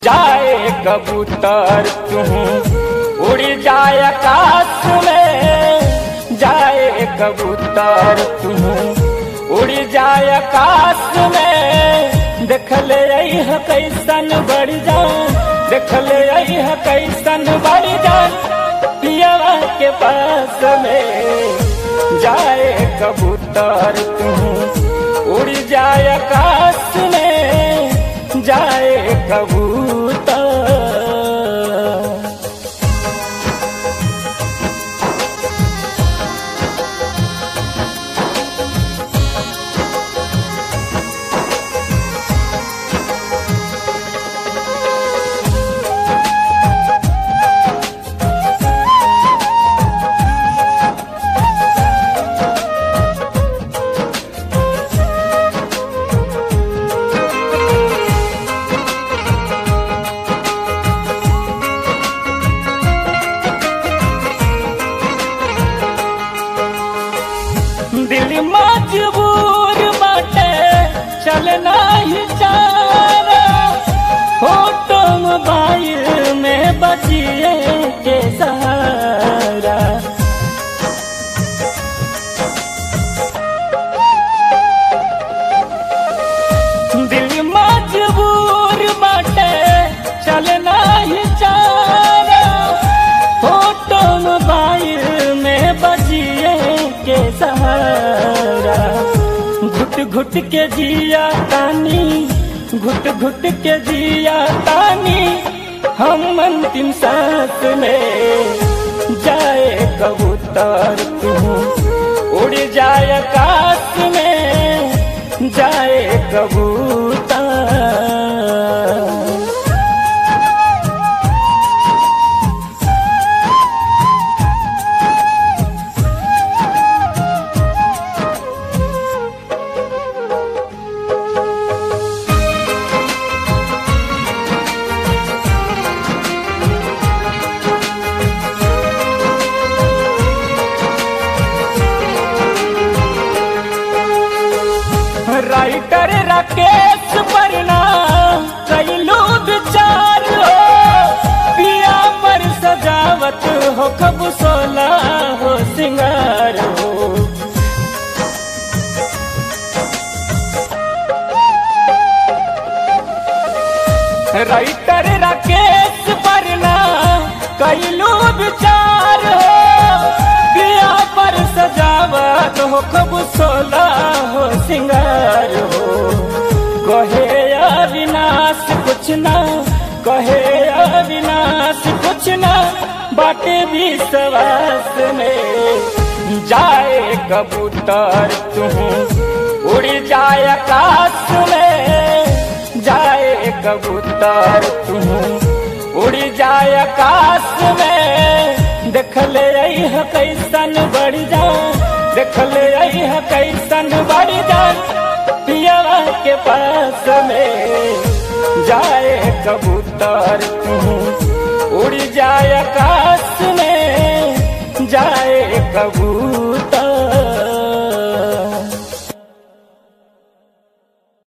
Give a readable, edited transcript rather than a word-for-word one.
जाए कबूतर तू उड़ जाए आकाश में, जाए कबूतर तू उड़ जाए आकाश में। देख ले यह कैसन बढ़ जान, देख ले यह कैसन बढ़ जान पियवा के पास में। जाए कबूतर तू उड़ जाए आकाश में, जाए कबूतर। दिल मजबूर बाटे चलना ही चारा, फोटो मोबाइल में बचिए के सहारा। दिल मजबूर बाटे चलना ही चारा, फोटो मोबाइल में बचिए के सहारा। घुट घुट के जिया तानी, घुट घुट के जिया तानी हम अंतिम सांस में। जाए कबूतर तू उड़ जाए आकाश में, जाए कबूतर। राइटर राकेश परना कैलू विचार हो, पिया पर सजावत हो कब सोला हो सिंगार हो। राइटर राकेश परना कैलू विचार हो, पिया पर सजावत हो कब सोला हो सिंगार हो। कहे अविनाश कुछ ना, कहे अविनाश कुछ ना बाटे विश्वास में। जाए कबूतर तू उड़ जाए आकाश में, जाए कबूतर तू उड़ जाए आकाश में। देख ले यह कैसन बढ़ जान, देख ले यह कैसन बढ़ जान पियवा के पास में। जाए कबूतर तू उड़ जाए आकाश में, जाए कबूतर।